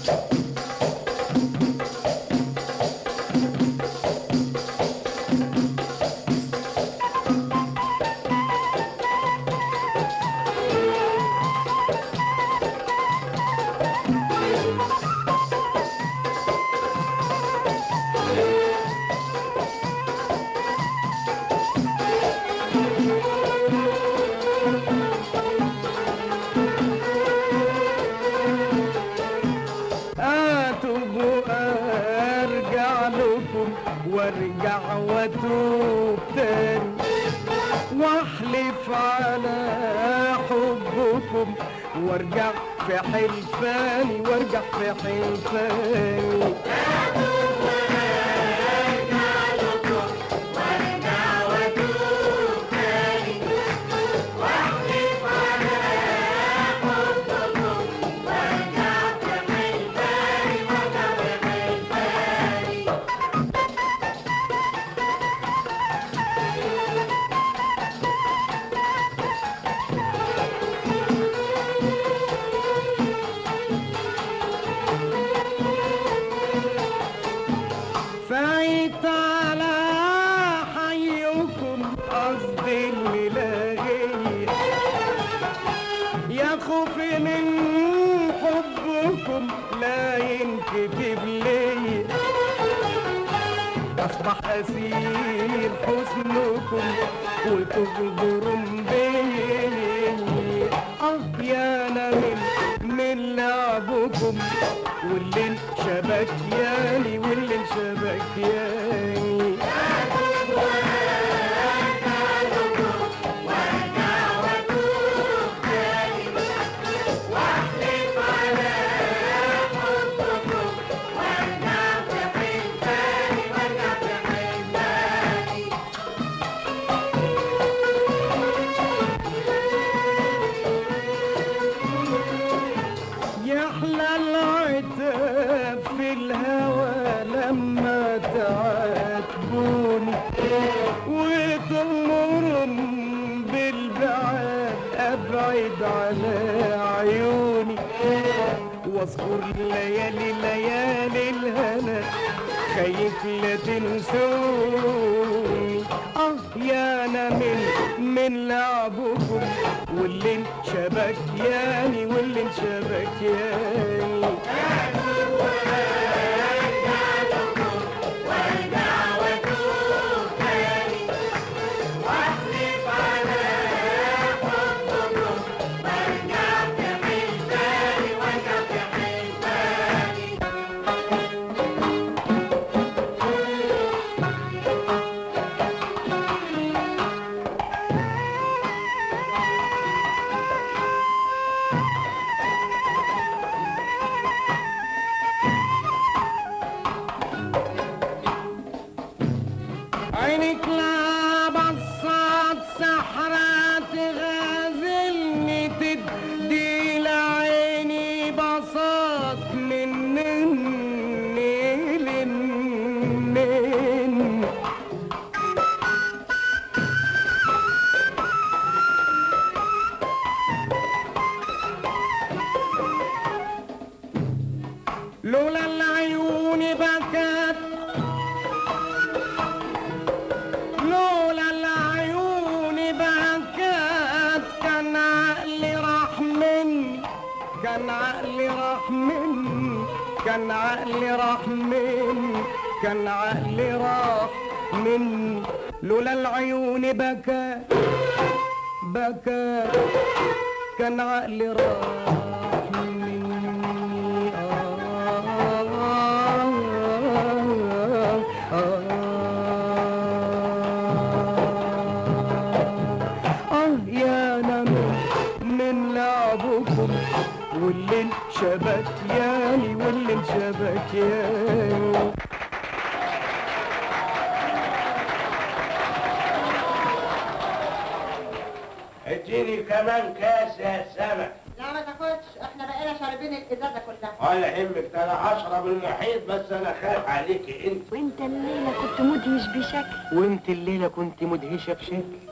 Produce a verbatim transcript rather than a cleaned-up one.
وارجع واتوب تاني واحلف على حبكم وارجع في حلفاني وارجع في حلفاني فايت على حيكم قصدي الملاغية يا خوفي من حبكم لا ينكتب لي أصبح أسير حسنكم وتغدروا بي آه يا أنا من من لعبكم واللي انشبك ياني واللي انشبك ياني يحلى العتاب في الهوى لما تعاتبوني وتأمرهم بالبعاد أبعد على عيوني واذكر ليالي ليالي الهنا خايف لا تنسوني اه يا انا من من لعبكم واللي انشبك ياني واللي انشبك ياني عينك لا بصات سحرة تغازلني تدي لعيني بساط من النيل النيل لولا العيون بكت لولا العيون بكت كان عقلي راح مني كان عقلي راح مني كان عقلي راح مني كان عقلي راح مني لولا العيون بكت بكت كان عقلي راح مني آه آه آه من لعبكم واللي انشبك ياني واللي انشبك ياني اديني كمان كاس يا سمك. لا ما تاخدش، احنا بقينا شاربين الازازه كلها. ولا يهمك ده انا هشرب المحيط بس انا خايف عليكي انت. وانت الليله كنت مدهش بشكل وانت الليله كنت مدهشه بشكل